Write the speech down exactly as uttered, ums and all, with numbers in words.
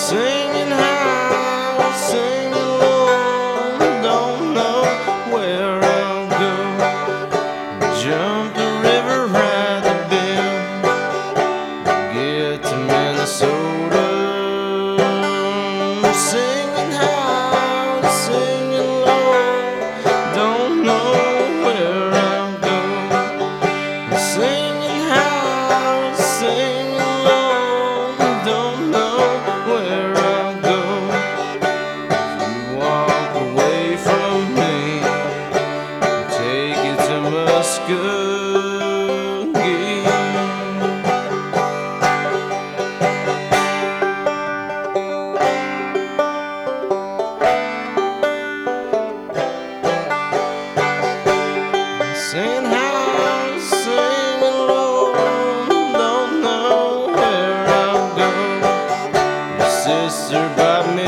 Singing high, singing low, don't know where I'll go. Jump the river, ride the bend, get to Minnesota. Singing high, singing low, don't know where I'll go. Singing high, singing low, don't know where I'll go. If you walk away from me, take it to Muskogee. Singing high, singing low, don't know where I'll go. Your sister bought me